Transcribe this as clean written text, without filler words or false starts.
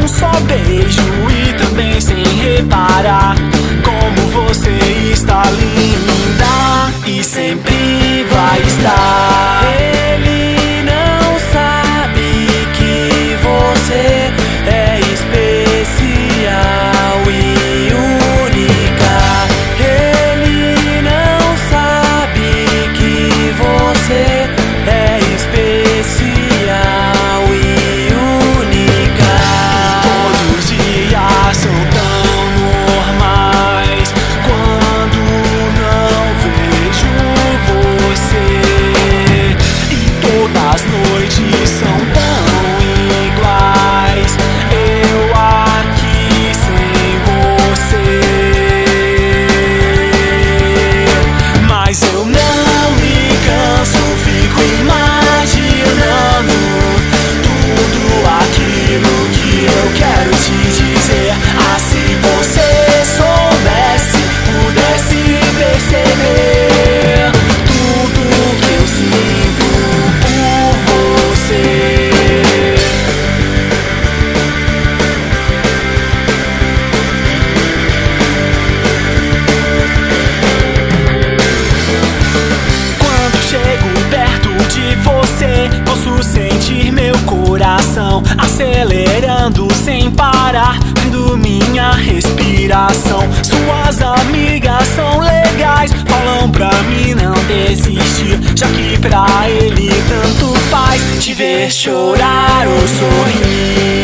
um só beijo e também sem reparar como você está linda e sempre vai estar. Ele não sabe que você é especial e única. Ele não sabe que você é especial e única. Todos os dias são tão normais quando não vejo você, e todas as noites são tão iguais, eu aqui sem você. Mas eu não me canso, fico imaginando tudo aquilo que eu quero te dizer. Ah, se você soubesse, pudesse perceber tudo que eu sinto por você. Quando chego perto de você, posso sentir meu coração acelerando sem parar, vendo minha respiração. Suas amigas são legais, falam pra mim não desistir, já que pra ele tanto faz te ver chorar ou sorrir.